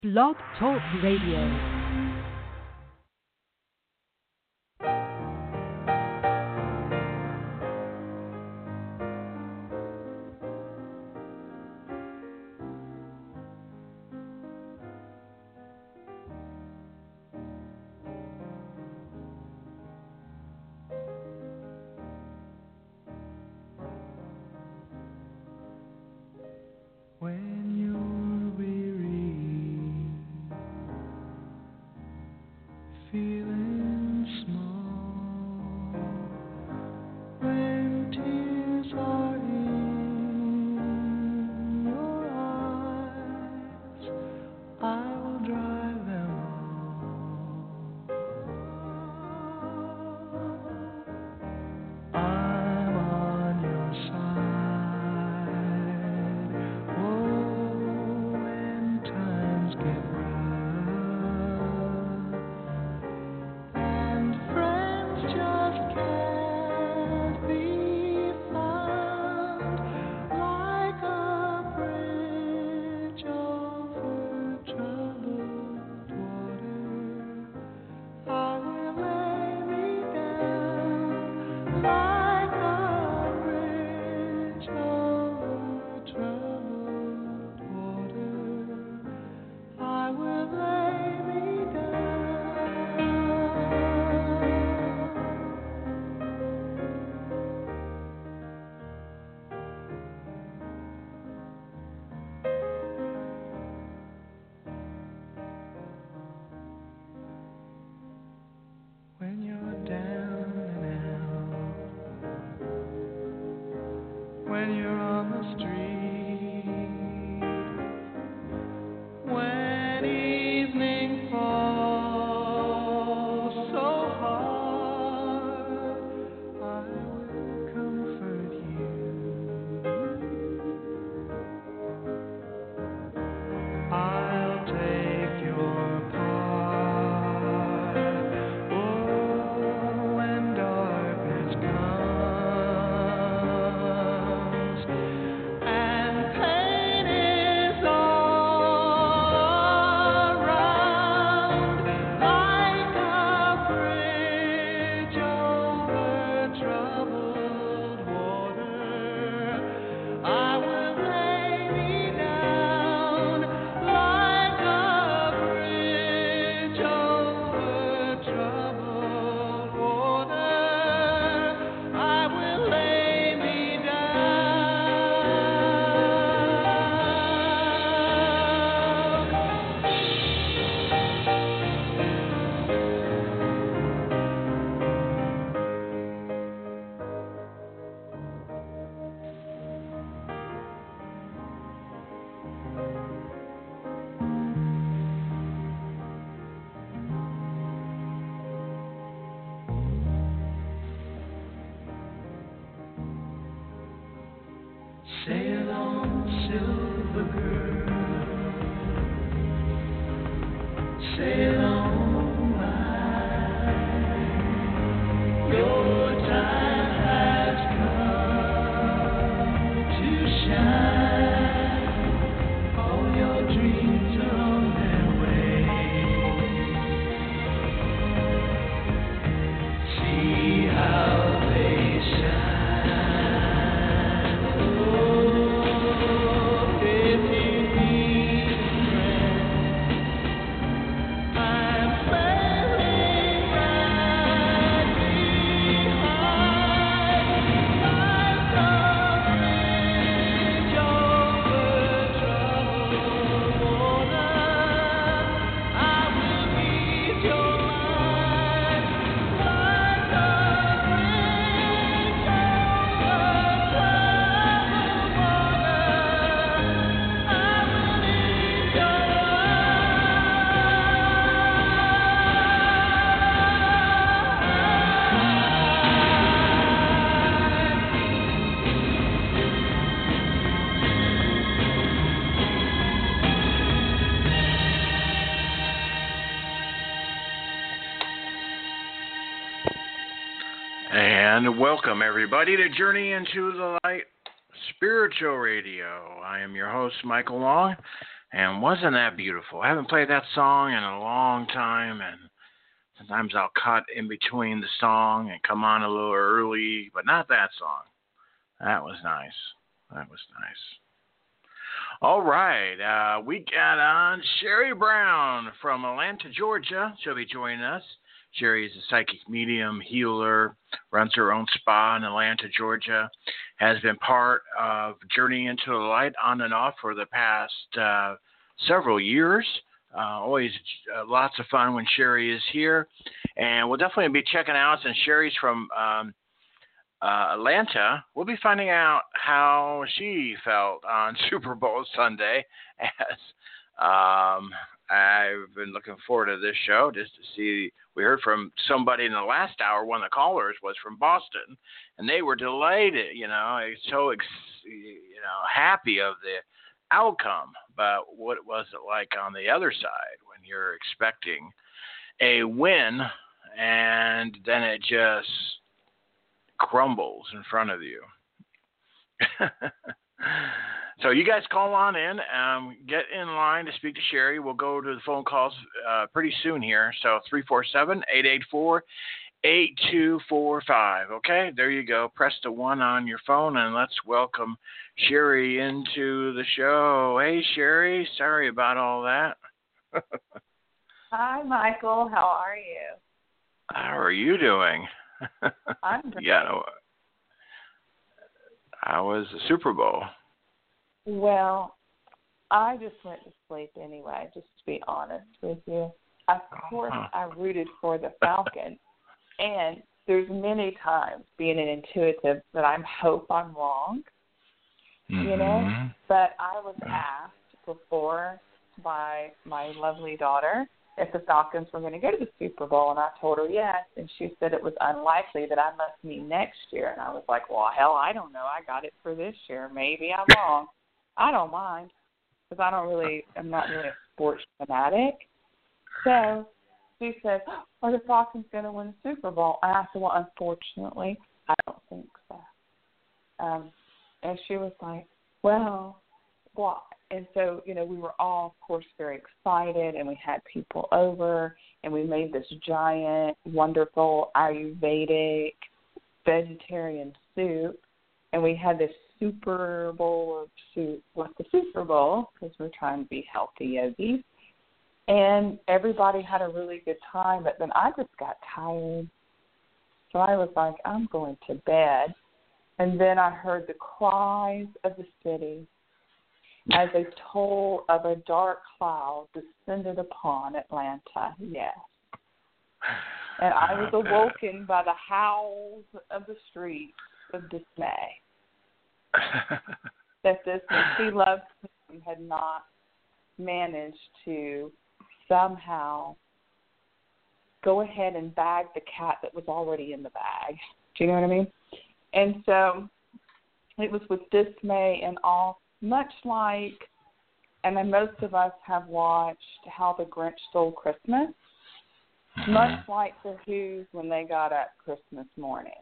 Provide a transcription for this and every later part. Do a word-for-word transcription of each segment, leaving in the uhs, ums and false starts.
Blog Talk Radio. And welcome, everybody, to Journey into the Light Spiritual Radio. I am your host, Michael Long, And wasn't that beautiful? I haven't played that song in a long time, and sometimes I'll cut in between the song and come on a little early, but not that song. That was nice. That was nice. All right. Uh, we got on Sherry Brown from Atlanta, Georgia. She'll be joining us. Sherry is a psychic medium, healer, runs her own spa in Atlanta, Georgia, has been part of Journey into the Light on and off for the past uh, several years. Uh, always uh, lots of fun when Sherry is here. And we'll definitely be checking out, since Sherry's from um, uh, Atlanta, we'll be finding out how she felt on Super Bowl Sunday, as um, I've been looking forward to this show just to see. We heard from somebody in the last hour, one of the callers was from Boston, and they were delighted, you know, so, you know, happy of the outcome. But what was it like on the other side when you're expecting a win and then it just crumbles in front of you? So you guys call on in, um, get in line to speak to Sherry. We'll go to the phone calls uh, pretty soon here. So three four seven, eight eight four, eight two four five. Okay, there you go. Press the one on your phone, and let's welcome Sherry into the show. Hey, Sherry, sorry about all that. Hi, Michael. How are you? How are you doing? I'm great. Yeah, how was the Super Bowl? Well, I just went to sleep anyway, just to be honest with you. Of course, Uh-huh. I rooted for the Falcons, and there's many times, being an intuitive, that I hope I'm wrong, Mm-hmm. you know. But I was asked before by my lovely daughter if the Falcons were going to go to the Super Bowl, and I told her yes, and she said it was unlikely that I must meet next year. And I was like, well, hell, I don't know. I got it for this year. Maybe I'm wrong. I don't mind, because I don't really, I'm not really a sports fanatic. So she said, are the Falcons going to win the Super Bowl? And I said, well, unfortunately, I don't think so. Um, and she was like, well, why? And so, you know, we were all, of course, very excited, and we had people over, and we made this giant, wonderful Ayurvedic vegetarian soup, and we had this Super Bowl of soup with the Super Bowl, because we're trying to be healthy yogis. And everybody had a really good time, but then I just got tired. So I was like, I'm going to bed. And then I heard the cries of the city as a toll of a dark cloud descended upon Atlanta. Yes. And I was awoken by the howls of the streets of dismay. That this beloved team had not managed to somehow go ahead and bag the cat that was already in the bag. Do you know what I mean? And so it was with dismay and awe, much like, and then most of us have watched How the Grinch Stole Christmas, mm-hmm. much like the Who's when they got up Christmas morning.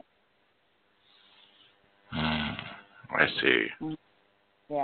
Mm, I see. Yeah.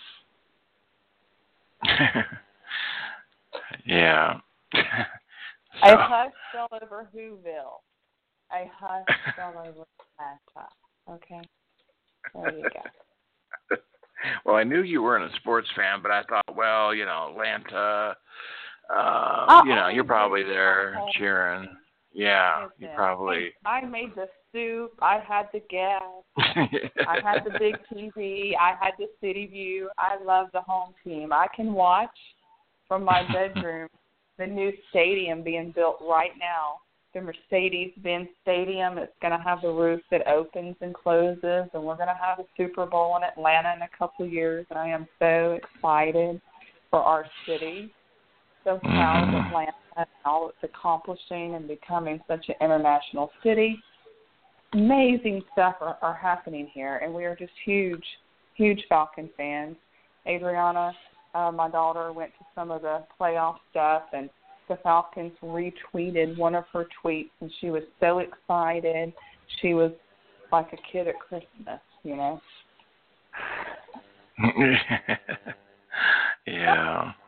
Yeah. So. A hush fell over Whoville. A hush fell over Atlanta. Okay? There you go. Well, I knew you weren't a sports fan, but I thought, well, you know, Atlanta, uh, oh, you know, you're probably there cheering. Yeah, you probably. I made the soup. I had the gas. I had the big T V. I had the city view. I love the home team. I can watch from my bedroom the new stadium being built right now. The Mercedes-Benz Stadium. It's going to have the roof that opens and closes, and we're going to have a Super Bowl in Atlanta in a couple of years. And I am so excited for our city. So proud of Atlanta and all it's accomplishing and becoming such an international city. Amazing stuff are, are happening here, and we are just huge, huge Falcon fans. Adriana, uh, my daughter, went to some of the playoff stuff, and the Falcons retweeted one of her tweets, and she was so excited. She was like a kid at Christmas, you know. Yeah.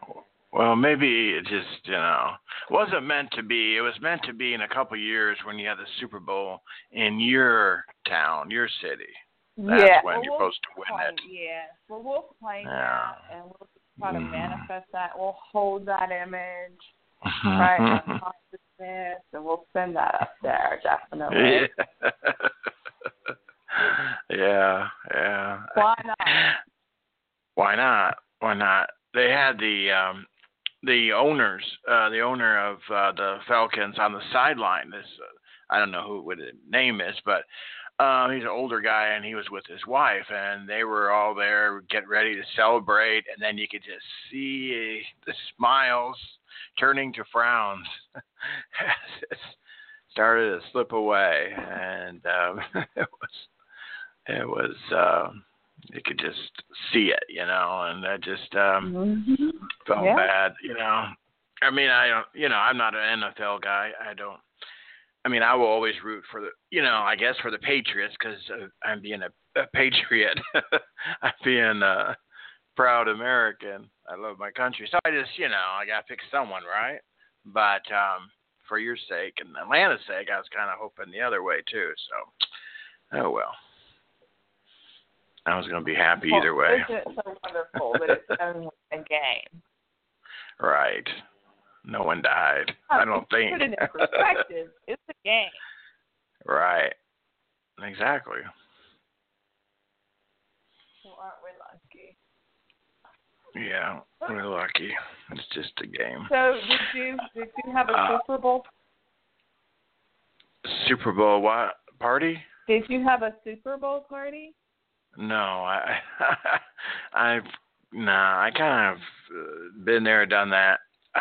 Well, maybe it just, you know, wasn't meant to be. It was meant to be in a couple of years when you had the Super Bowl in your town, your city. That's yeah. when well, you're we'll supposed to win claim, it. Yeah. Well, we'll claim Yeah. that, and we'll try to Mhm. manifest that. We'll hold that image, right, in our consciousness, and we'll send that up there, definitely. yeah, yeah. Why not? Why not? Why not? They had the um, the owners, uh, the owner of uh, the Falcons on the sideline. This uh, I don't know who what his name is, but uh, he's an older guy, and he was with his wife, and they were all there getting ready to celebrate, and then you could just see the smiles turning to frowns as it started to slip away, and um, it was it was. Um, You could just see it, you know, and I just um, mm-hmm. felt yeah. bad, you know. I mean, I don't, you know, I'm not an N F L guy. I don't. I mean, I will always root for the, you know, I guess for the Patriots because uh, I'm being a, a patriot. I'm being a proud American. I love my country, so I just, you know, I got to pick someone, right? But um, for your sake and Atlanta's sake, I was kind of hoping the other way too. So, oh well. I was going to be happy either way. Isn't it so wonderful that it's only a game? Right. No one died. Oh, I don't think. Put it in perspective. It's a game. Right. Exactly. So aren't we lucky? Yeah, we're lucky. It's just a game. So did you did you have a uh, Super Bowl? Super Bowl what party? Did you have a Super Bowl party? No, I, I've, nah, I kind of uh, been there, done that.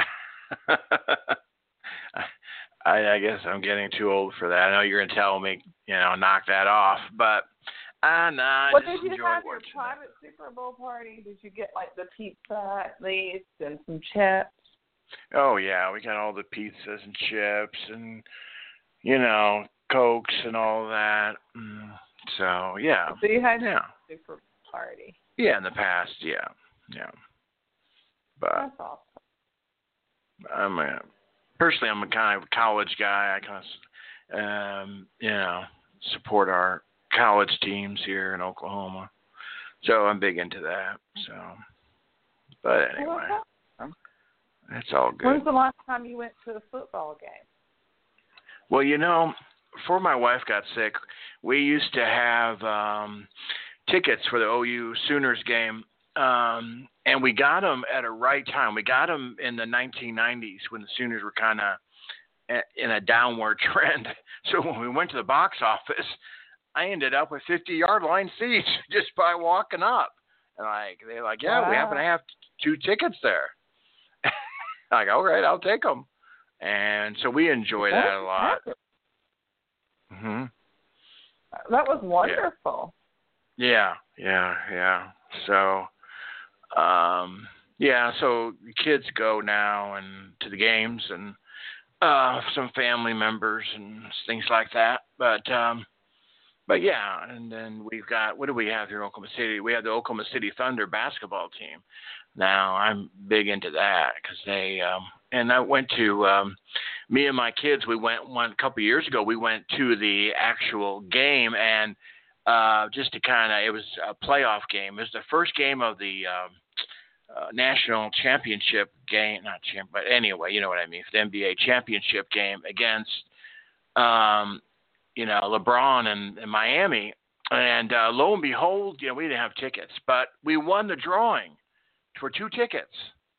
I, I guess I'm getting too old for that. I know you're gonna tell me, you know, knock that off, but uh, nah, I well, just did you enjoy have your watching private it. Super Bowl party? Did you get like the pizza at least and some chips? Oh yeah, we got all the pizzas and chips and you know Cokes and all that. Mm. So yeah. So you had yeah. a Super Bowl party. Yeah, in the past, yeah, yeah. But that's awesome. I'm a personally, I'm a kind of college guy. I kind of, um, you know, support our college teams here in Oklahoma. So I'm big into that. So, but anyway, well, it's all good. When's the last time you went to a football game? Well, you know, before my wife got sick, we used to have um, tickets for the O U Sooners game, um, and we got them at a right time. We got them in the nineteen nineties when the Sooners were kind of in a downward trend. So when we went to the box office, I ended up with fifty-yard line seats just by walking up. And like they're like, yeah, wow. we happen to have two tickets there. Like, all right, I'll take them. And so we enjoy that a lot. Mm-hmm. That was wonderful. Yeah, yeah, yeah. So, um, yeah, so the kids go now and to the games and uh, some family members and things like that. But, um, but yeah, and then we've got, what do we have here in Oklahoma City? We have the Oklahoma City Thunder basketball team. Now, I'm big into that because they, um, and I went to, um, me and my kids, we went one a couple of years ago, we went to the actual game and uh, just to kind of, it was a playoff game. It was the first game of the um, uh, national championship game, not champ, but anyway, you know what I mean, for the N B A championship game against, um, you know, LeBron and, and Miami. And uh, lo and behold, you know, we didn't have tickets, but we won the drawing for two tickets.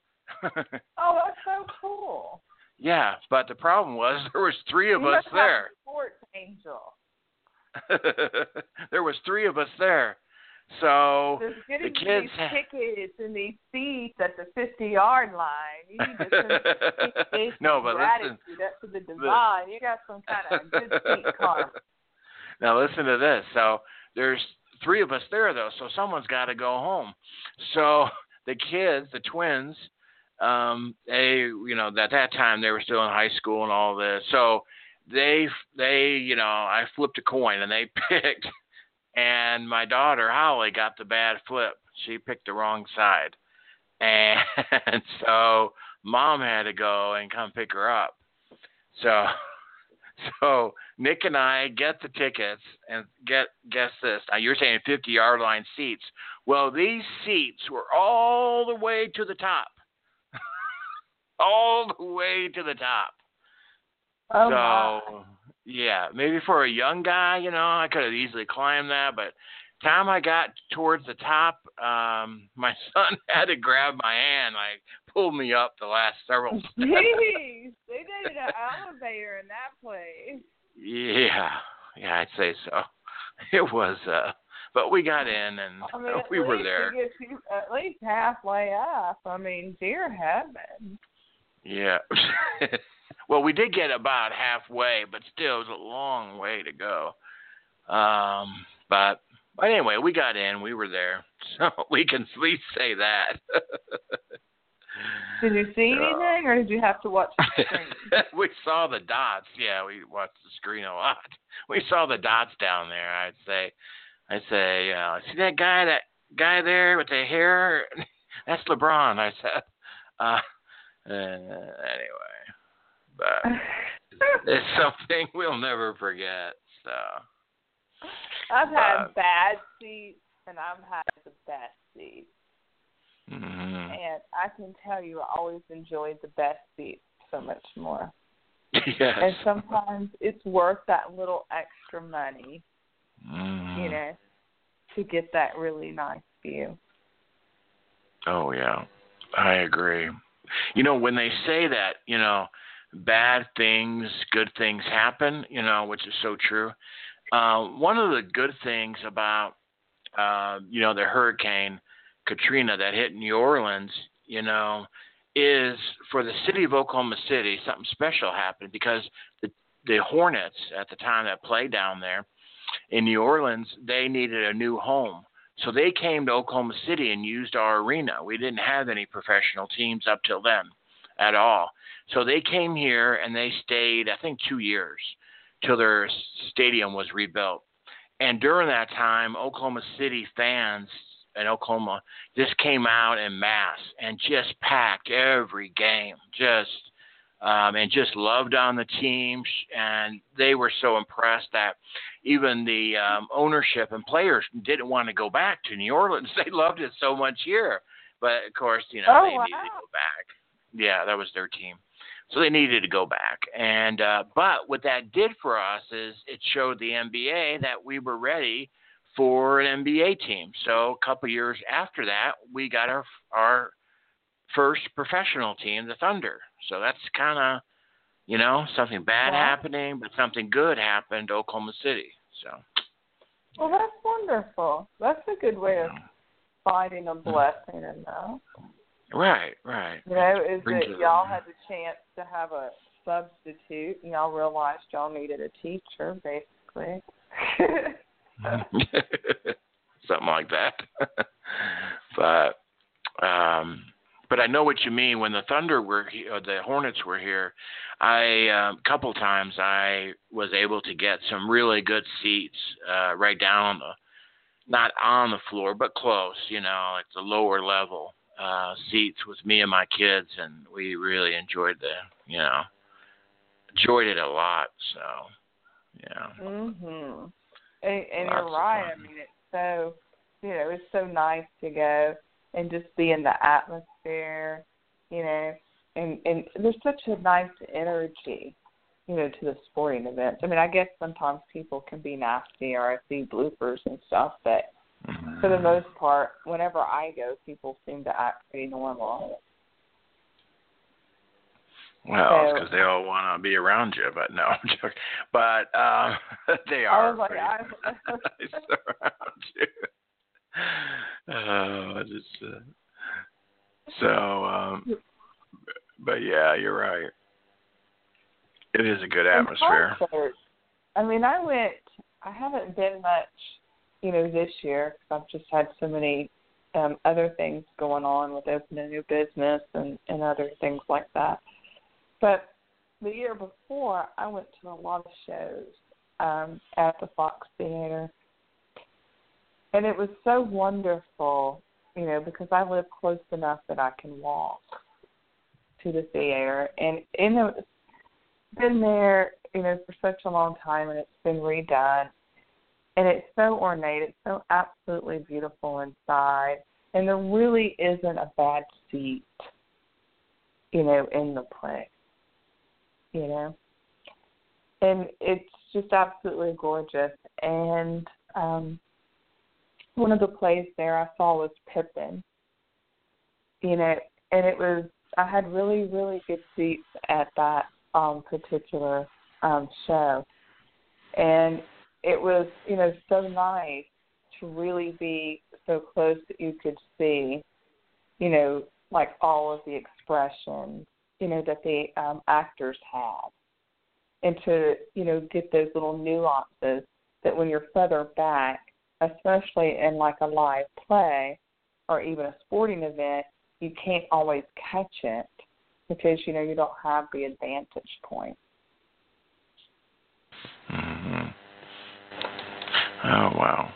Oh, that's so cool. Yeah, but the problem was there was three of you us must there. Have a sports angel. There was three of us there. So just the kids these tickets and these seats at the fifty-yard line. You need to send no, but gratitude listen, up to the divine. You got some kind of good seat karma. Now listen to this. So there's three of us there though, so someone's got to go home. So the kids, the twins, um, they, you know, at that time they were still in high school and all this. So they, they, you know, I flipped a coin and they picked, and my daughter Holly got the bad flip. She picked the wrong side, and so Mom had to go and come pick her up. So, so Nick and I get the tickets and get guess this. Now you're saying fifty-yard line seats. Well, these seats were all the way to the top, all the way to the top. Oh, so, my. yeah, maybe for a young guy, you know, I could have easily climbed that, but time I got towards the top, um, my son had to grab my hand, like pulled me up the last several steps. Jeez, they needed an elevator in that place. Yeah, yeah, I'd say so. It was, uh, but we got in and I mean, we were there. It gets you at least halfway up. I mean, dear heaven. Yeah. Well, we did get about halfway, but still, it was a long way to go. Um, but, but anyway, we got in. We were there, so we can at least say that. Did you see anything, or did you have to watch the screen? We saw the dots. Yeah, we watched the screen a lot. We saw the dots down there. I'd say, I'd say, uh, see that guy, that guy there with the hair? That's LeBron. I said. Uh, uh, anyway. But it's something we'll never forget. So I've had uh, bad seats and I've had the best seats, mm-hmm. and I can tell you, I always enjoyed the best seats so much more. Yes. And sometimes it's worth that little extra money, mm-hmm. you know, to get that really nice view. Oh yeah, I agree. You know, when they say that, you know, bad things, good things happen, you know, which is so true. Uh, one of the good things about, uh, you know, the Hurricane Katrina that hit New Orleans, you know, is for the city of Oklahoma City, something special happened because the, the Hornets at the time that played down there in New Orleans, they needed a new home. So they came to Oklahoma City and used our arena. We didn't have any professional teams up till then at all. So they came here and they stayed, I think, two years till their stadium was rebuilt. And during that time, Oklahoma City fans in Oklahoma just came out en masse and just packed every game, just um, and just loved on the team. And they were so impressed that even the um, ownership and players didn't want to go back to New Orleans. They loved it so much here. But, of course, you know, oh, they wow. needed to go back. Yeah, that was their team. So they needed to go back. And uh, but what that did for us is it showed the N B A that we were ready for an N B A team. So a couple years after that, we got our our first professional team, the Thunder. So that's kind of, you know, something bad yeah. happening, but something good happened to Oklahoma City. So. Well, that's wonderful. That's a good way of finding a blessing in that. Right, right. You know, is Bring that y'all had the chance to have a substitute, and y'all realized y'all needed a teacher, basically. Something like that. but um, but I know what you mean. When the Thunder were here, or the Hornets were here, I a um, couple times I was able to get some really good seats uh, right down on the, not on the floor, but close. You know, at the lower level. Uh, seats with me and my kids, and we really enjoyed the, you know, enjoyed it a lot. So, yeah. Mhm. And, and Lots you're right. I mean, it's so, you know, it's so nice to go and just be in the atmosphere, you know, and and there's such a nice energy, you know, to the sporting events. I mean, I guess sometimes people can be nasty, or I see bloopers and stuff, but. Mm-hmm. For the most part, whenever I go, people seem to act pretty normal. Well, so, it's because they all want to be around you, but no, I'm joking. But um, they are I was like, pretty I, nice around you. Uh, just, uh, so, um, but yeah, you're right. It is a good atmosphere. Concerts, I mean, I went, I haven't been much, you know, this year, because I've just had so many um, other things going on with opening a new business and, and other things like that. But the year before, I went to a lot of shows um, at the Fox Theater. And it was so wonderful, you know, because I live close enough that I can walk to the theater, and you know, it's been there, you know, for such a long time, and it's been redone, and it's so ornate. It's so absolutely beautiful inside, and there really isn't a bad seat, you know, in the play, you know, and it's just absolutely gorgeous. And um, one of the plays there I saw was Pippin, you know, and it was, I had really, really good seats at that um, particular um, show. And it was, you know, so nice to really be so close that you could see, you know, like all of the expressions, you know, that the um, actors had. And to, you know, get those little nuances that when you're further back, especially in like a live play or even a sporting event, you can't always catch it because, you know, you don't have the advantage point. Mm-hmm. Oh, wow.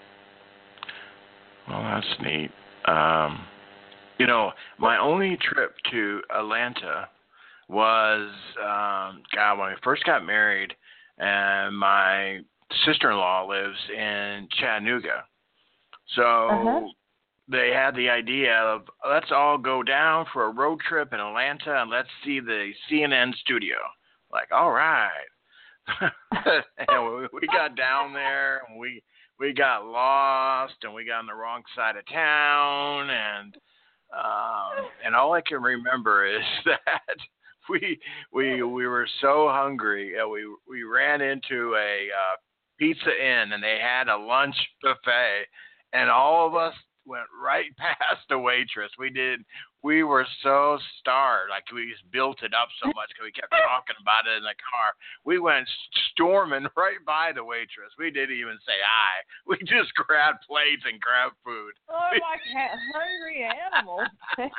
Well, that's neat. Um, you know, my only trip to Atlanta was, um, God, when I first got married, and my sister-in-law lives in Chattanooga. So Uh-huh. they had the idea of, let's all go down for a road trip in Atlanta and let's see the C N N studio. Like, all right. And we, we got down there and we we got lost and we got on the wrong side of town, and um, and all I can remember is that we we we were so hungry. Uh, we we ran into a uh, Pizza Inn, and they had a lunch buffet, and all of us went right past the waitress. We did. We were so starved, like we just built it up so much because we kept talking about it in the car. We went storming right by the waitress. We didn't even say hi. We just grabbed plates and grabbed food. Oh, like hungry animals.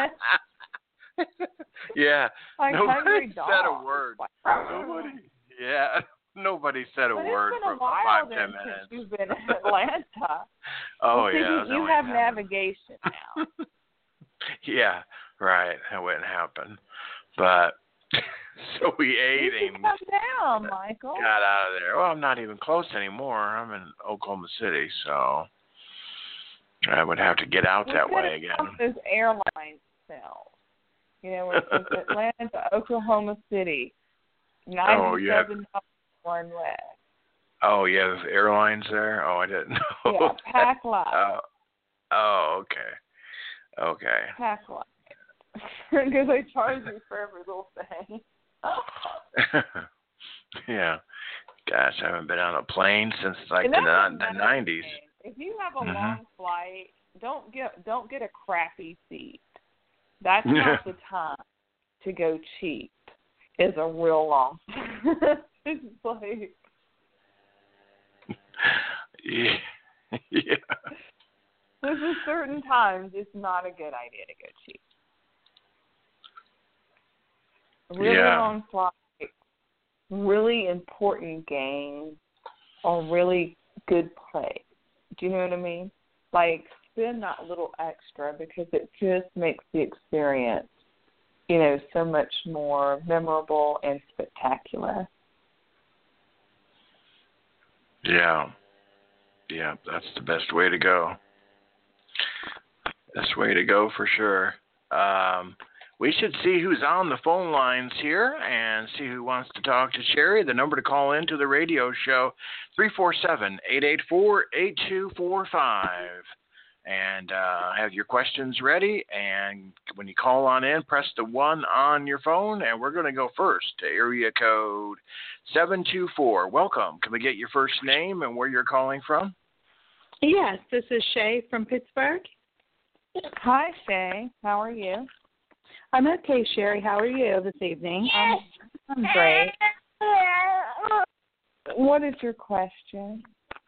Yeah. Like Nobody dogs. said a word. Nobody. Yeah. Nobody said a but word it's for been a while five, then ten minutes. Since you've been in Atlanta. Oh, well, see, yeah. You, you have navigation now. Yeah, right. That wouldn't happen. But, so we ate you and come down, Michael. got out of there. Well, I'm not even close anymore. I'm in Oklahoma City, so I would have to get out we that way again. Those airline cells. You know, it's Atlanta to Oklahoma City. ninety-seven dollars one way. Oh, you have airlines there? Oh, I didn't know. Yeah, pack light. Oh, oh, okay. Okay. Pack light. Because they charge you for every little thing. Yeah. Gosh, I haven't been on a plane since like And the, that's the nineties. thing. If you have a Mm-hmm. long flight, don't get don't get a crappy seat. That's not the time to go cheap. Is a real long. It's like yeah. Yeah. there's a certain times it's not a good idea to go cheap. A really Yeah. long flight, really important games, or really good play. Do you know what I mean? Like spend that little extra because it just makes the experience, you know, so much more memorable and spectacular. Yeah. Yeah, that's the best way to go. Best way to go for sure. Um, we should see who's on the phone lines here and see who wants to talk to Sherry. The number to call in to the radio show, three four seven, eight eight four, eight two four five. And uh, have your questions ready. And when you call on in, press the one on your phone. And we're going to go first to area code seven two four. Welcome. Can we get your first name and where you're calling from? Yes, this is Shay from Pittsburgh. Hi, Shay. How are you? I'm okay, Sherry. How are you this evening? I'm, I'm great. What is your question?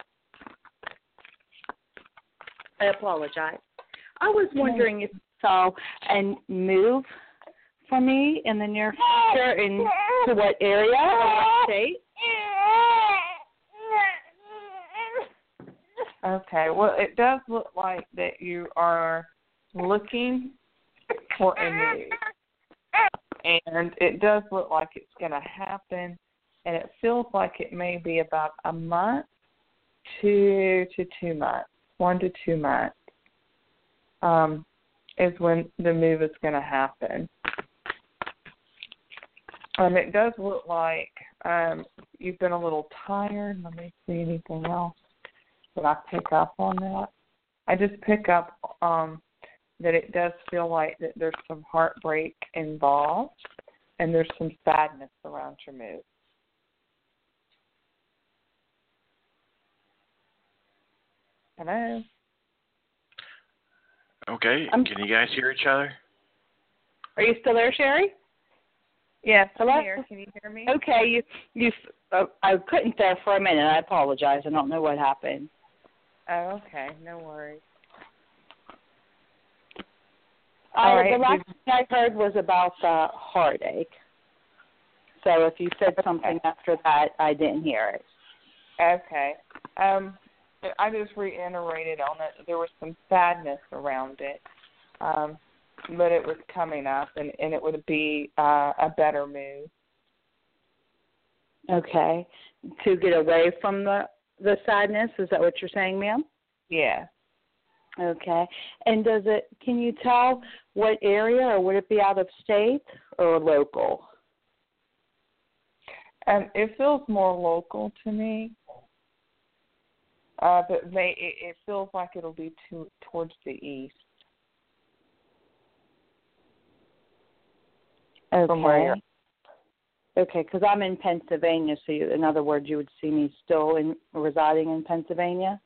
I apologize. I was wondering if you saw a move for me in the near future, and to what area or what state? Okay. Well, it does look like that you are looking for a move. and it does look like it's going to happen, and it feels like it may be about a month, two to two months, one to two months um, is when the move is going to happen. And it does look like um, you've been a little tired. Let me see anything else. Did I pick up on that? I just pick up um, that it does feel like that there's some heartbreak involved and there's some sadness around your move. Hello? Okay. I'm- Can you guys hear each other? Are you still there, Sherry? Yes, I'm Hello? here. Can you hear me? Okay, you you. Uh, I couldn't there for a minute. I apologize. I don't know what happened. Oh, okay. No worries. I, All right. The last thing I heard was about the heartache. So if you said something Okay. after that, I didn't hear it. Okay. Um, I just reiterated on it. There was some sadness around it, um, but it was coming up, and, and it would be uh, a better move. Okay. To get away from the, the sadness, is that what you're saying, ma'am? Yeah. Okay. And does it, can you tell what area, or would it be out of state or local? Um, it feels more local to me, uh, but may, it, it feels like it'll be to, towards the east. Okay. From where you're Okay, because I'm in Pennsylvania, so you, in other words, you would see me still in residing in Pennsylvania?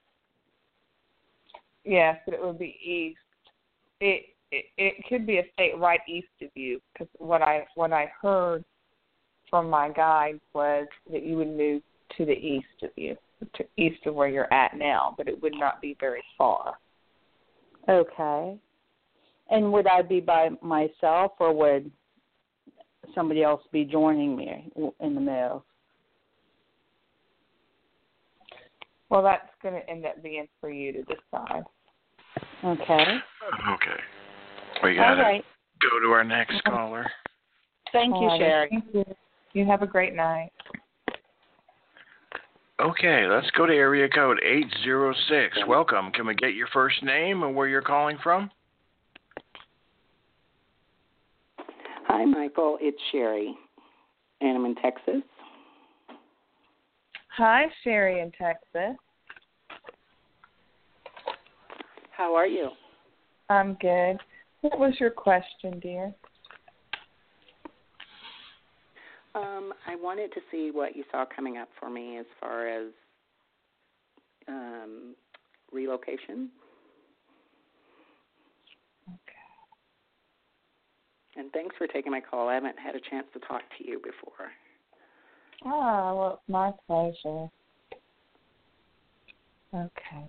Yes, but it would be east. It, it it could be a state right east of you, because what I what I heard from my guide was that you would move to the east of you, to east of where you're at now, but it would not be very far. Okay. And would I be by myself, or would somebody else be joining me in the move? Well, that's going to end up being for you to decide. Okay. Okay. We All got to right. go to our next caller. Thank you, All right, Sherry. Thank you. You have a great night. Okay, let's go to area code eight zero six. Welcome. Can we get your first name and where you're calling from? Hi, Michael. It's Sherry, and I'm in Texas. Hi, Sherry in Texas. How are you? I'm good. What was your question, dear? Um, I wanted to see what you saw coming up for me as far as um, relocation. Okay. And thanks for taking my call. I haven't had a chance to talk to you before. Ah, well, it's my pleasure. Okay.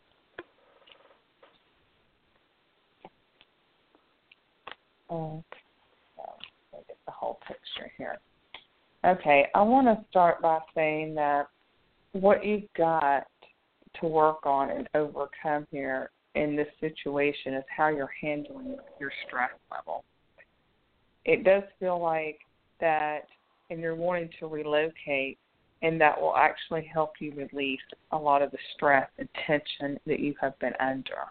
Okay. So, let me get the whole picture here. Okay, I want to start by saying that what you've got to work on and overcome here in this situation is how you're handling your stress level. It does feel like that, and you're wanting to relocate, and that will actually help you release a lot of the stress and tension that you have been under.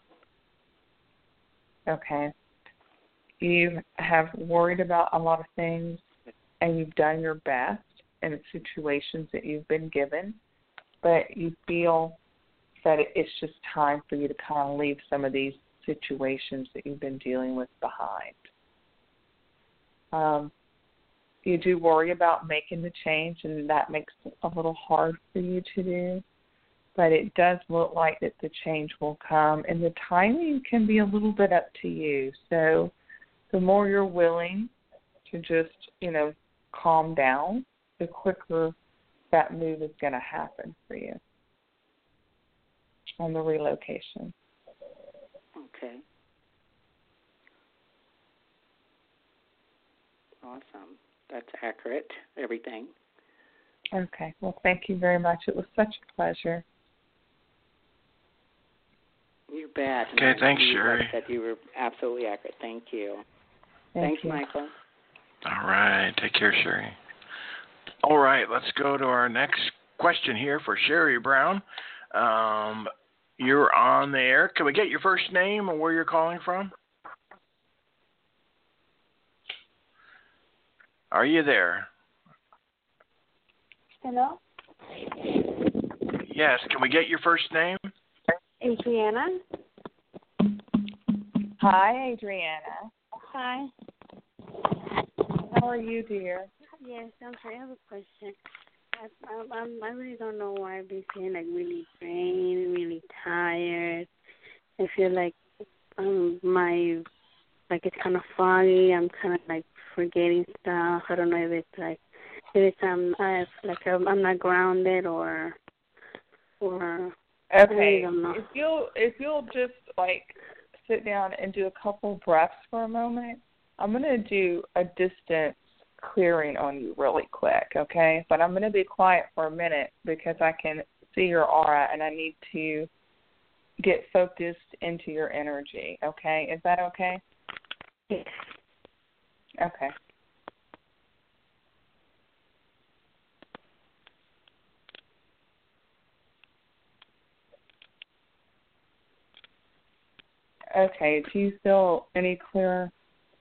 Okay? You have worried about a lot of things, and you've done your best in the situations that you've been given, but you feel that it's just time for you to kind of leave some of these situations that you've been dealing with behind. Um, you do worry about making the change, and that makes it a little hard for you to do, but it does look like that the change will come, and the timing can be a little bit up to you. So the more you're willing to just, you know, calm down, the quicker that move is going to happen for you on the relocation. Okay. Awesome. That's accurate, everything. Okay. Well, thank you very much. It was such a pleasure. You bet. Okay, And thanks, you, Sherry. like I said, you were absolutely accurate. Thank you. Thank Thanks, you. Michael. All right. Take care, Sherry. All right. Let's go to our next question here for Sherry Brown. Um, you're on the air. Can we get your first name and where you're calling from? Are you there? Hello? Yes. Can we get your first name? Adriana? Hi, Adriana. Hi. How are you, dear? Yes, I'm sorry. I have a question. I, I, I'm, I really don't know why I've been feeling like really drained, really tired. I feel like um my like it's kind of foggy. I'm kind of like forgetting stuff. I don't know if it's like if it's um I like I'm, I'm not grounded or or Okay. I don't know. If you'll if you'll just like sit down and do a couple breaths for a moment, I'm gonna do a distance clearing on you really quick, okay? But I'm gonna be quiet for a minute because I can see your aura and I need to get focused into your energy, okay? Is that okay? Yes. Okay. Okay, do you feel any clearer?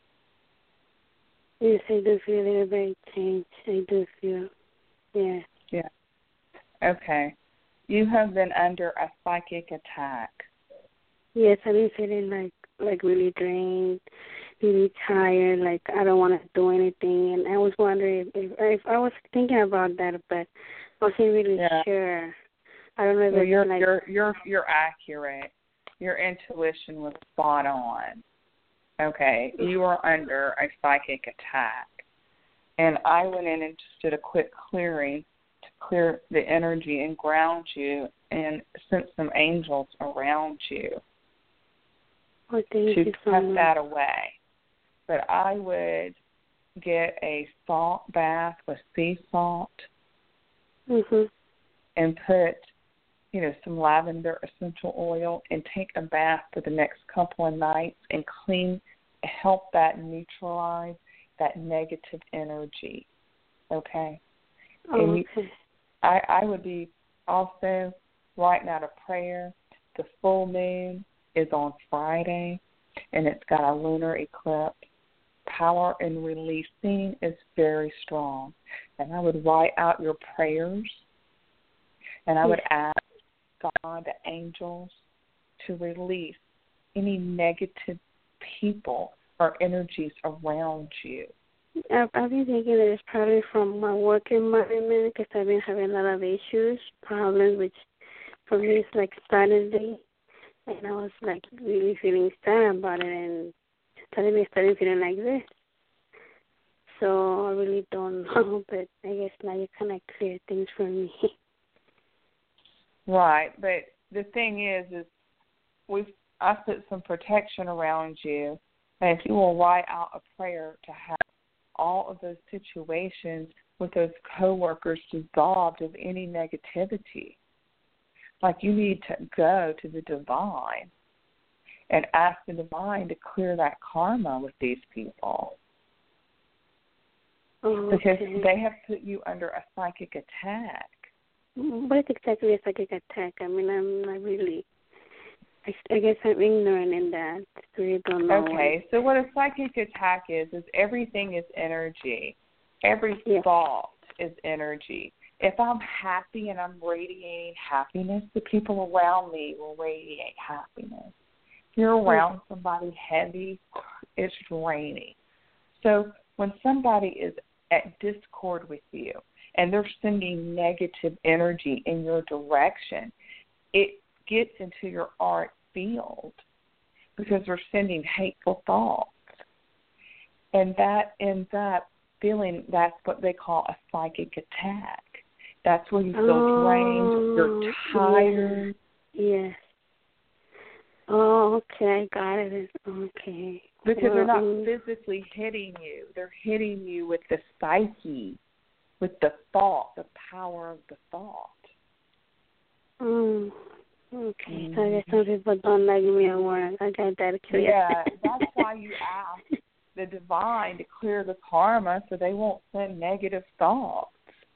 Yes, I do feel a little bit changed. I do feel, yeah. Yeah. Okay. You have been under a psychic attack. Yes, I've been feeling like like really drained, really tired. Like I don't want to do anything. And I was wondering if, if I was thinking about that, but I wasn't really Yeah. sure. I don't know if Well, it's you're like you're you're you're accurate. Your intuition was spot on. Okay, you are under a psychic attack, and I went in and just did a quick clearing to clear the energy and ground you, and sent some angels around you oh, thank to you so cut much. that away. But I would get a salt bath with sea salt Mhm. and put, you know, some lavender essential oil and take a bath for the next couple of nights and clean, help that neutralize that negative energy. Okay? Oh, and you, okay. I, I would be also writing out a prayer. The full moon is on Friday, and it's got a lunar eclipse. Power and releasing is very strong. And I would write out your prayers, and I would ask God, the angels, to release any negative people or energies around you. I've, I've been thinking that it's probably from my work environment because I've been having a lot of issues, problems, which for me it's like Saturday, and I was like really feeling sad about it, and suddenly I started feeling like this. So I really don't know, but I guess now you kind of clear things for me. Right, but the thing is, is we've I put some protection around you, and if you will write out a prayer to have all of those situations with those coworkers dissolved of any negativity, like you need to go to the divine and ask the divine to clear that karma with these people. Oh, because okay. they have put you under a psychic attack. What is exactly a psychic attack? I mean, I'm not really, I, I guess I'm ignorant in that. So you don't know. Okay, so what a psychic attack is, is everything is energy. Every Yeah. thought is energy. If I'm happy and I'm radiating happiness, the people around me will radiate happiness. If you're around somebody heavy, it's draining. So when somebody is at discord with you and they're sending negative energy in your direction, it gets into your auric field because they're sending hateful thoughts. And that ends up feeling, that's what they call a psychic attack. That's where you feel oh, drained, you're tired. Yes. yes. Oh, okay, got it. Okay. Because well, they're not um, physically hitting you. They're hitting you with the psyche, with the thought, the power of the thought. Mm, okay, Mm-hmm. so I guess some people don't like me at work. I got that clear. Yeah, that's why you ask the divine to clear the karma so they won't send negative thoughts.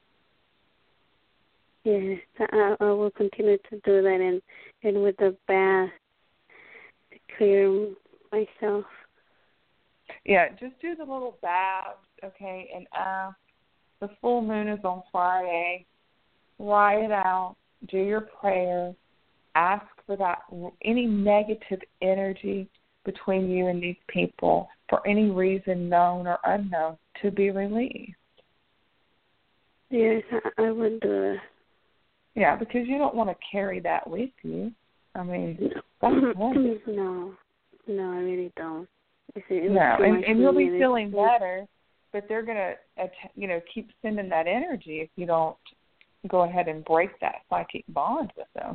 Yes, I, I will continue to do that, and, and with the bath to clear myself. Yeah, just do the little baths, okay, and ask. The full moon is on Friday. Write it out. Do your prayer. Ask for that, any negative energy between you and these people, for any reason known or unknown, to be released. Yes, I, I would do that. Yeah, because you don't want to carry that with you. I mean, that's no, no, I really don't. It's, it's no, and, and you'll be me. feeling better, but they're going to, you know, keep sending that energy if you don't go ahead and break that psychic bond with them.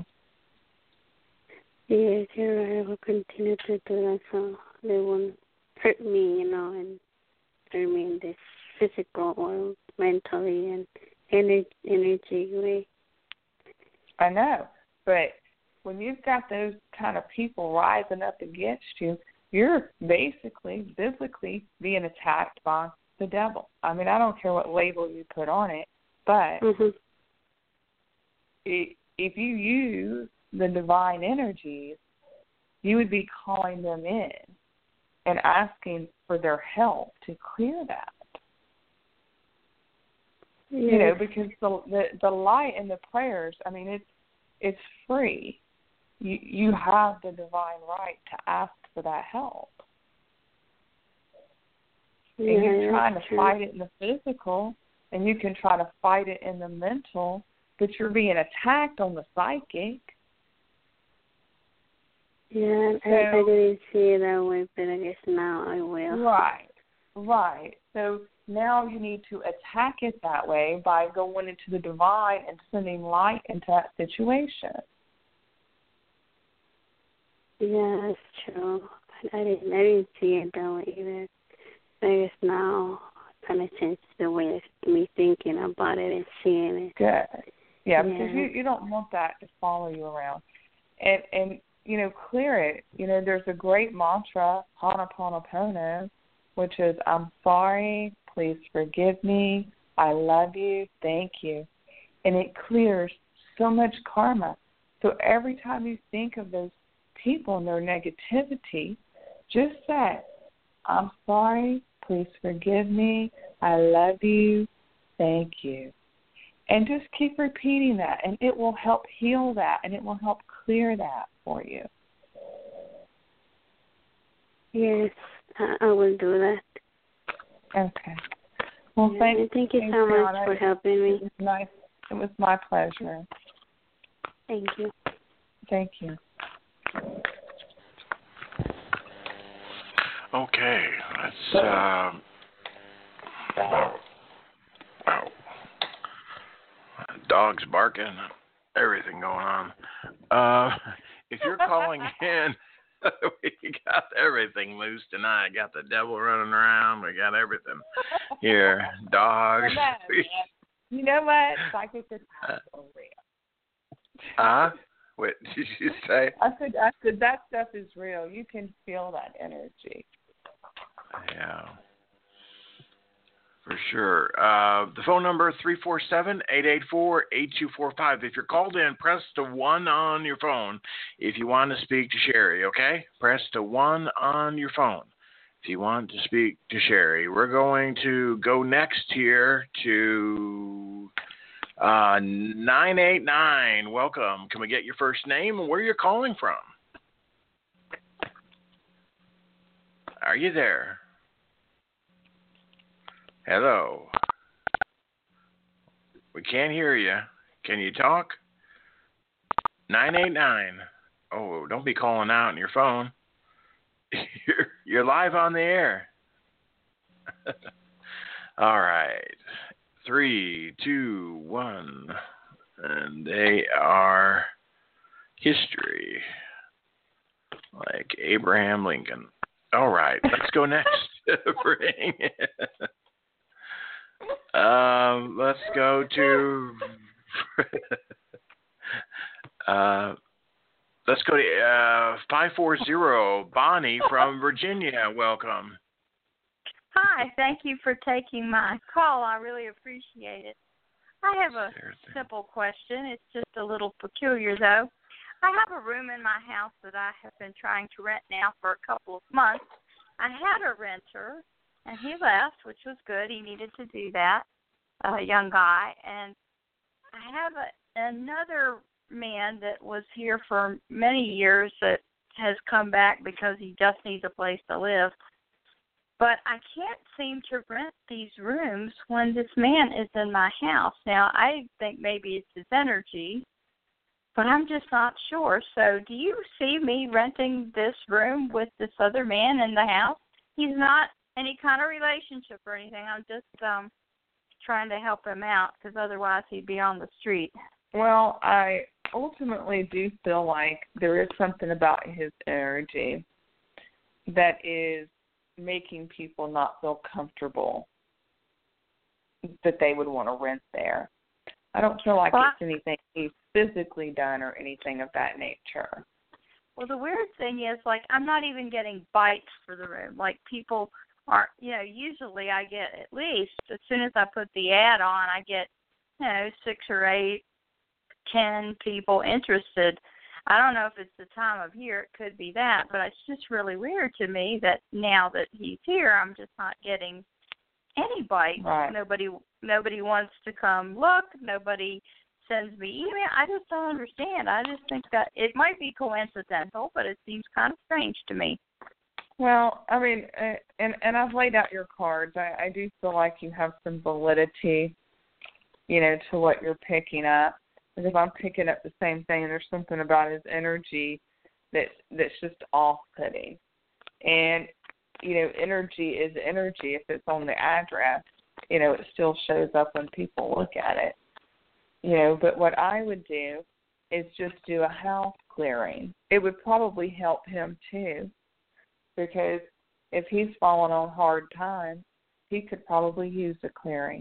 Yes, you're right. I will continue to do that so they won't hurt me, you know, and hurt me in this physical or mentally and energy, energy way. I know, but when you've got those kind of people rising up against you, you're basically, biblically, being attacked by the devil. I mean, I don't care what label you put on it, but mm-hmm. if you use the divine energies, you would be calling them in and asking for their help to clear that. Yes. You know, because the, the the light and the prayers, I mean, it's it's free. You you have the divine right to ask for that help. Yeah, and you're trying to true. fight it in the physical, and you can try to fight it in the mental, but you're being attacked on the psychic. Yeah, so, I, I didn't see it that way, but I guess now I will. Right, right. So now you need to attack it that way by going into the divine and sending light into that situation. Yeah, that's true. I didn't, I didn't see it that way either. I guess now kind of changed the way of me thinking about it and seeing it. Good. Yeah, yeah. because you, you don't want that to follow you around. And, and, you know, clear it. You know, there's a great mantra, Ho'oponopono, which is, I'm sorry, please forgive me, I love you, thank you. And it clears so much karma. So every time you think of those people and their negativity, just say, I'm sorry, please forgive me, I love you, thank you. And just keep repeating that, and it will help heal that, and it will help clear that for you. Yes, I, I will do that. Okay. Well, yeah, thank, thank you so much for helping me. It was nice. It was my pleasure. Thank you. Thank you. Okay, let's. Uh, oh, oh, dogs barking, everything going on. Uh, if you're calling in, we got everything loose tonight. Got the devil running around. We got everything here. Dogs. You know what? Psychic attacks are real. Huh? What did you say? I said, I said that stuff is real. You can feel that energy. Yeah, for sure. Uh, the phone number, three four seven, eight eight four, eight two four five. If you're called in, press the one on your phone if you want to speak to Sherry, okay? Press the one on your phone if you want to speak to Sherry. We're going to go next here to uh, nine eight nine. Welcome. Can we get your first name and where you're calling from? Are you there? Hello. We can't hear you. Can you talk? nine eight nine. Oh, don't be calling out on your phone. You're, you're live on the air. All right. Three, two, one. And they are history. Like Abraham Lincoln. All right, let's go next. Bring it. Um, let's go to. uh, let's go to uh, five four zero. Bonnie from Virginia. Welcome. Hi, thank you for taking my call. I really appreciate it. I have a simple question. It's just a little peculiar, though. I have a room in my house that I have been trying to rent now for a couple of months. I had a renter, and he left, which was good. He needed to do that, a young guy. And I have a, another man that was here for many years that has come back because he just needs a place to live. But I can't seem to rent these rooms when this man is in my house. Now, I think maybe it's his energy, but I'm just not sure. So do you see me renting this room with this other man in the house? He's not any kind of relationship or anything. I'm just um, trying to help him out because otherwise he'd be on the street. Well, I ultimately do feel like there is something about his energy that is making people not feel comfortable that they would want to rent there. I don't feel like well, it's anything he's physically done or anything of that nature. Well, the weird thing is, like, I'm not even getting bites for the room. Like, people are, you know, usually I get at least, as soon as I put the ad on, I get, you know, six or eight, ten people interested. I don't know if it's the time of year. It could be that, but it's just really weird to me that now that he's here, I'm just not getting any bites. Right. Nobody, nobody wants to come look. Nobody sends me email. I just don't understand. I just think that it might be coincidental, but it seems kind of strange to me. Well, I mean, uh, and and I've laid out your cards. I, I do feel like you have some validity, you know, to what you're picking up. Because I'm picking up the same thing, and there's something about his energy that that's just off-putting. And, you know, energy is energy. If it's on the address, you know, it still shows up when people look at it. You know, but what I would do is just do a house clearing. It would probably help him, too, because if he's fallen on hard times, he could probably use a clearing.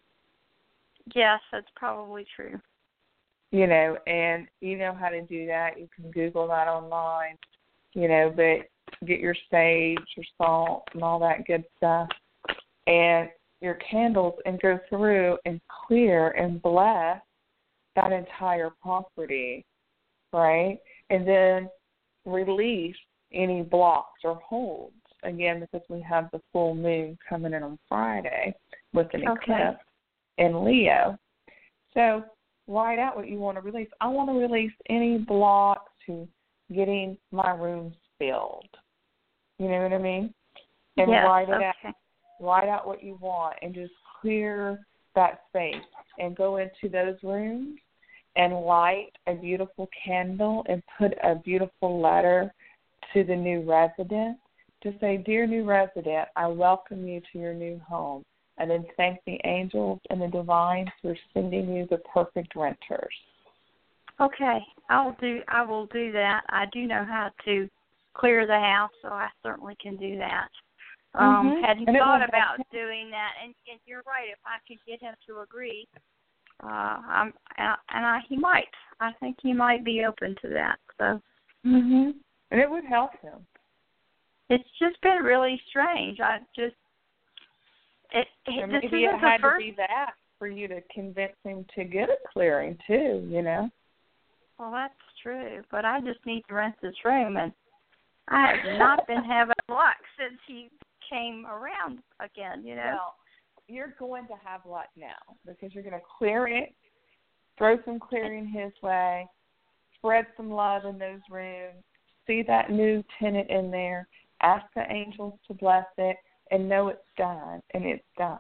Yes, that's probably true. You know, and you know how to do that. You can Google that online, you know, but get your sage, your salt, and all that good stuff, and your candles, and go through and clear and bless that entire property, right? And then release any blocks or holds, again, because we have the full moon coming in on Friday with an okay. eclipse in Leo. So write out what you want to release. I want to release any blocks to getting my rooms filled. You know what I mean? And yes, write it okay. out. Write out what you want and just clear that space and go into those rooms and light a beautiful candle and put a beautiful letter to the new resident to say, "Dear new resident, I welcome you to your new home." And then thank the angels and the divines for sending you the perfect renters. Okay, I'll do. I will do that. I do know how to clear the house, so I certainly can do that. Um, mm-hmm. Hadn't and thought about doing that, and, and you're right. If I could get him to agree, uh, I'm, and I, he might. I think he might be open to that. So, mhm, and it would help him. It's just been really strange. I just. It, it, maybe this it isn't had the first... to be that for you to convince him to get a clearing too, you know. Well, that's true, but I just need to rent this room, and I have not been having luck since he came around again, you know. Well, you're going to have luck now because you're going to clear it, throw some clearing his way, spread some love in those rooms, see that new tenant in there, ask the angels to bless it, and know it's done, and it's done.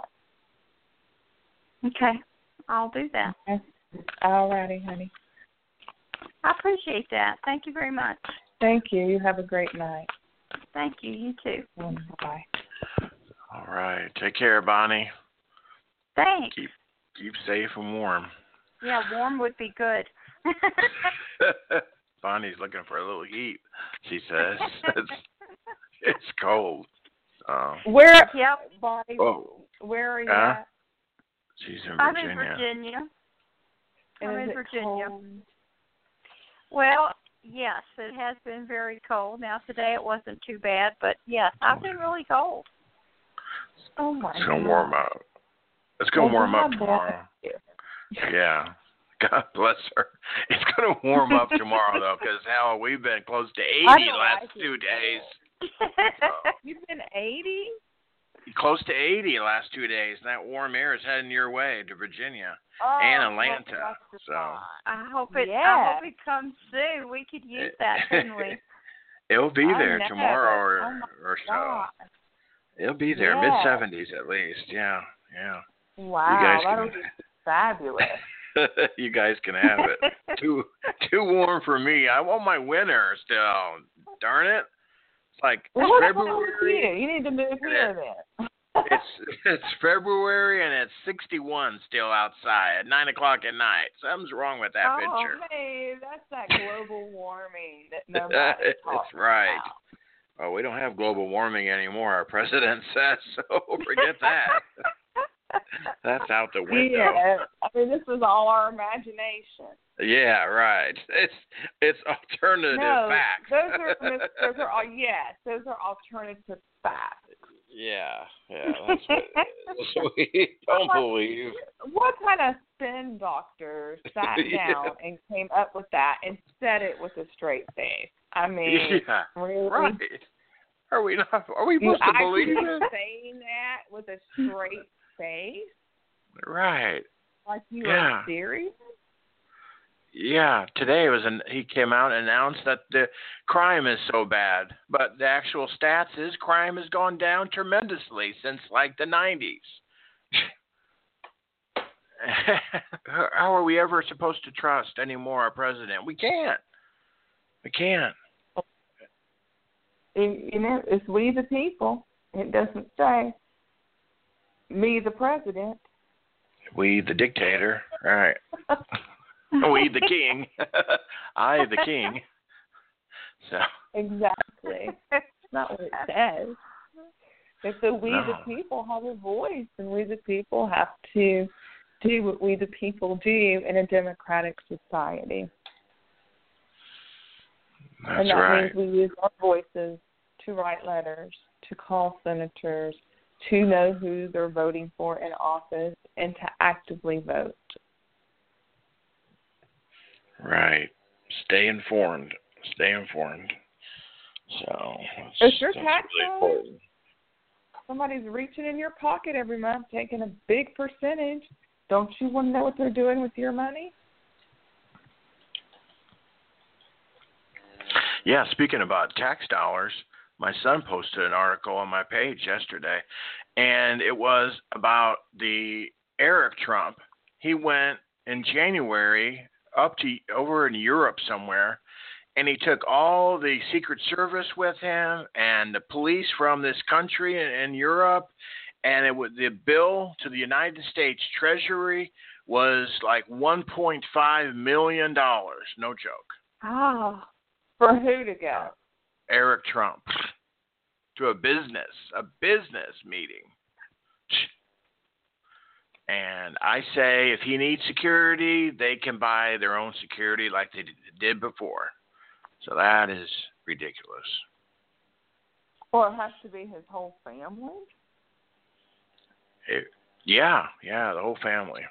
Okay. I'll do that. Okay. All righty, honey. I appreciate that. Thank you very much. Thank you. You have a great night. Thank you. You too. Bye. All right. Take care, Bonnie. Thanks. Keep keep safe and warm. Yeah, warm would be good. Bonnie's looking for a little heat, she says. it's, it's cold. Um, where, yep. Bonnie, oh, where are you uh, at? She's in I'm Virginia. in Virginia. And I'm is in it Virginia. cold? Well, yes, it has been very cold. Now, today it wasn't too bad, but yes, I've been really cold. Oh my It's gonna God. warm up. It's gonna Well, warm up God tomorrow. bless you. Yeah. God bless her. It's gonna warm up tomorrow though, because hell, we've been close to I eighty don't last like two it. days. You've been eighty? Close to eighty last two days. And that warm air is heading your way to Virginia Oh, and well, Atlanta. that's So fine. I hope it. I Yes. hope it comes soon. We could use that, couldn't we? It'll be I there know. tomorrow or, Oh my or so. God. It'll be there, Yes. mid seventies at least. Yeah, yeah. Wow, guys that'll can- be fabulous. You guys can have it. too too warm for me. I want my winter still. Darn it. It's like Well, it's what's wrong with February. you? You need to move here then. It's it's February and it's sixty-one still outside at nine o'clock at night. Something's wrong with that oh, picture. hey, that's that global warming that nobody It's talks right. about. Well, we don't have global warming anymore. Our president says so. Forget that. That's out the window. Yeah, I mean, this is all our imagination. Yeah, right. It's it's alternative no, facts. those are mis- those are all yes, those are alternative facts. yeah, yeah. That's what it is. We don't believe. What kind of spin doctor sat Yeah. down and came up with that and said it with a straight face? I mean, Yeah, really? right. Are we not? Are we You supposed to believe actually it? saying that with a straight face? Right. Like you Yeah. are serious? Yeah, today was an he came out and announced that the crime is so bad, but the actual stats is crime has gone down tremendously since like the nineties. How are we ever supposed to trust anymore our president? We can't. We can't. You you know, it's we the people. It doesn't say me the president. We the dictator, right? We the king. I the king. So Exactly. That's not what it says. And so we No. the people have a voice, and we the people have to do what we the people do in a democratic society. that's and that right. means we use our voices to write letters, to call senators, to know who they're voting for in office, and to actively vote. Right. Stay informed. Stay informed. So It's your that's tax really dollars. important. Somebody's reaching in your pocket every month, taking a big percentage. Don't you want to know what they're doing with your money? Yeah, speaking about tax dollars, my son posted an article on my page yesterday, and it was about the Eric Trump. He went in January up to over in Europe somewhere, and he took all the Secret Service with him and the police from this country in, in Europe, and it was, the bill to the United States Treasury was like one point five million dollars. No joke. Oh. For who to go? Eric Trump to a business, a business meeting. And I say if he needs security, they can buy their own security like they did before. So that is ridiculous. Or it has to be his whole family? It, yeah, yeah, the whole family.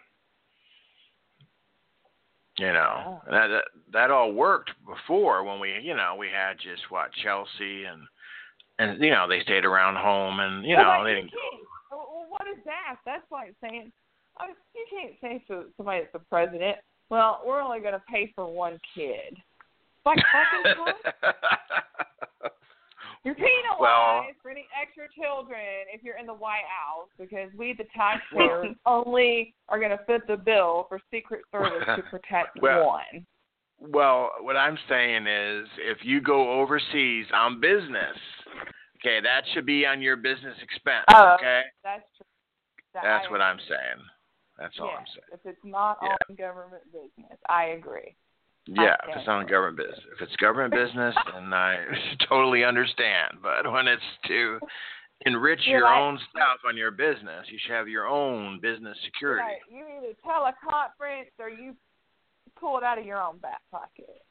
You know, that, that that all worked before when we, you know, we had just what Chelsea and and you know they stayed around home and you well, know like, they you didn't. can't, well, what is that? That's like saying, oh, you can't say to somebody that's the president, well, we're only going to pay for one kid. It's like fucking fun. You're penalized Well, for any extra children if you're in the White House because we, the taxpayers, only are going to fit the bill for Secret Service to protect well, one. Well, what I'm saying is if you go overseas on business, okay, that should be on your business expense, Oh, okay? That's true. That That's I what agree. I'm saying. That's all Yeah, I'm saying. if it's not Yeah. on government business, I agree. Yeah, I if it's can't. on government business. If it's government business, then I totally understand. But when it's to enrich You're your like- own stuff on your business, you should have your own business security. Right. You either teleconference or you pull it out of your own back pocket.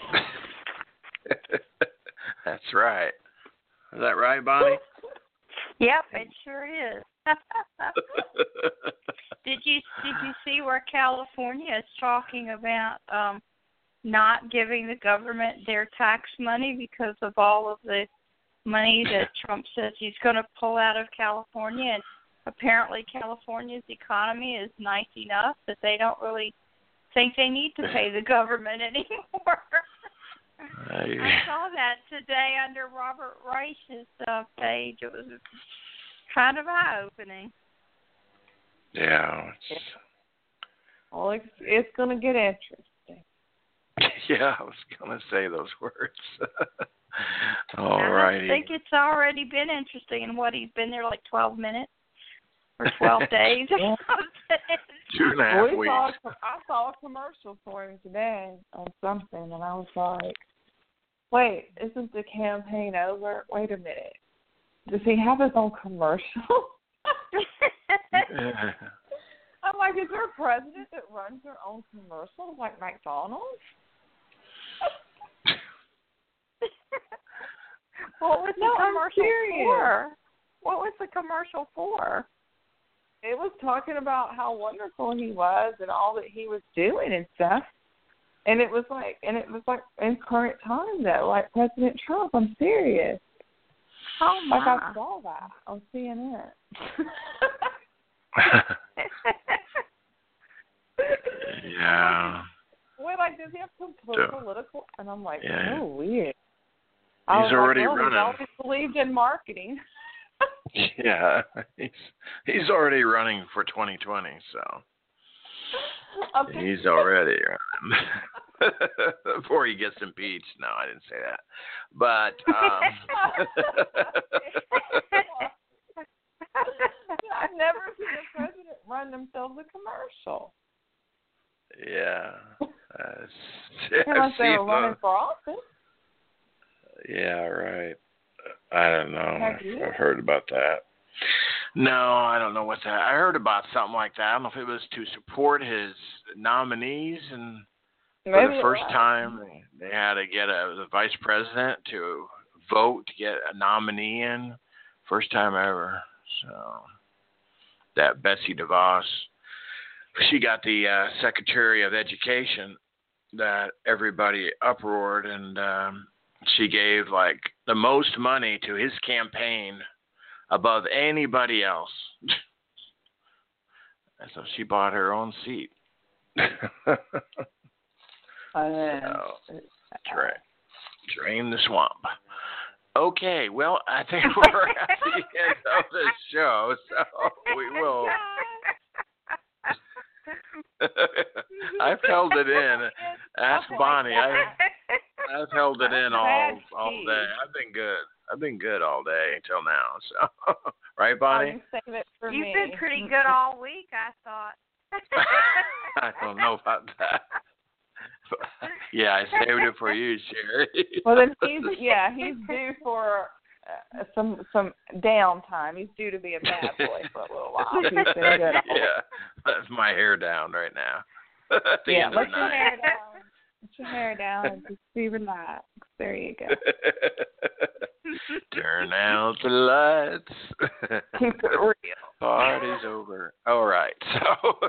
That's right. Is that right, Bonnie? Yep, it sure is. did you did you see where California is talking about um, not giving the government their tax money because of all of the money that Trump says he's going to pull out of California? And apparently California's economy is nice enough that they don't really think they need to pay the government anymore. I, I saw that today under Robert Reich's uh, page. It was kind of eye-opening. Yeah. Well, it's, it's going to get interesting. Yeah, I was going to say those words. All righty. I think it's already been interesting. And what, he's been there like twelve minutes or twelve days or something. Two and a half we weeks. Saw a, I saw a commercial for him today on something, and I was like, wait, isn't the campaign over? Wait a minute. Does he have his own commercial? I'm like, is there a president that runs their own commercials like McDonald's? What was the No, commercial for? What was the commercial for? It was talking about how wonderful he was and all that he was doing and stuff. And it was like, and it was like in current time though, like President Trump. I'm serious. Oh my! Like I saw that on C N N. Yeah. Wait, like, does he have some political? And I'm like, yeah. oh, weird. He's already like, well, running. He's always believed in marketing. Yeah, he's he's already running for twenty twenty, so Okay. he's already running. Before he gets impeached. No, I didn't say that. But um, I've never seen a president run themselves a commercial. Yeah. Uh, Unless they were running for office. Yeah, right. I don't know. Have you? I've heard about that. No, I don't know what that. I heard about something like that. I don't know if it was to support his nominees, and Maybe for the first time they had to get a the vice president to vote to get a nominee in. First time ever. So that Betsy DeVos, she got the uh, Secretary of Education that everybody uproared, and um, she gave like the most money to his campaign above anybody else. And so she bought her own seat. Uh, so, drain, drain the swamp. Okay, well, I think we're at the end of the show, so we will. I've held it in. Ask Bonnie. I, I've held it in all all day. I've been good. I've been good all day until now. So, right, Bonnie? Save it for You've me. been pretty good all week, I thought. I don't know about that. Yeah, I saved it for you, Sherry. Well, then he's yeah, he's due for uh, some some downtime. He's due to be a bad boy for a little while. He's been good. Yeah, that's my hair down right now. At the Yeah, end let of the your night. hair down. Let your hair down and just be relaxed. There you go. Turn out the lights. Keep it real. Party's over. All right, so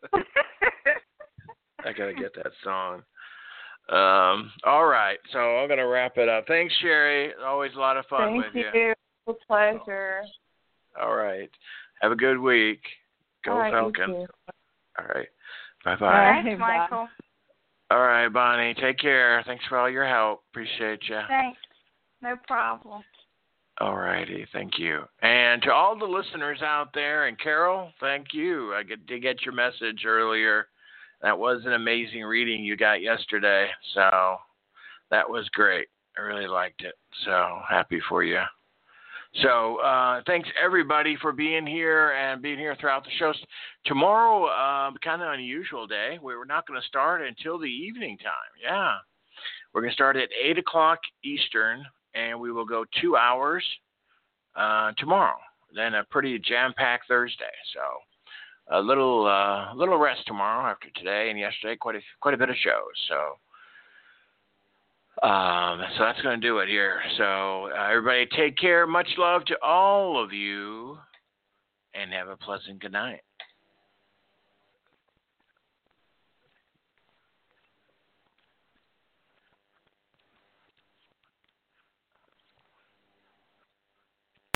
I gotta get that song. Um, all right, so I'm gonna wrap it up. Thanks, Sherry. Always a lot of fun Thank with you. you. It's a pleasure. All right. Have a good week. Go All right, you Falcons. too. All right. Bye bye. All right. Thanks, bye. Michael. All right, Bonnie. Take care. Thanks for all your help. Appreciate you. Thanks. No problem. All righty. Thank you. And to all the listeners out there, and Carol, thank you. I did get your message earlier. That was an amazing reading you got yesterday. So that was great. I really liked it. So happy for you. So uh, thanks, everybody, for being here and being here throughout the show. Tomorrow, uh, kind of unusual day. We're not going to start until the evening time. Yeah. We're going to start at eight o'clock Eastern, and we will go two hours uh, tomorrow. Then a pretty jam-packed Thursday. So a little uh, little rest tomorrow after today and yesterday. Quite a, quite a bit of shows. So Um, so that's going to do it here. So uh, everybody take care. Much love to all of you, and have a pleasant good night.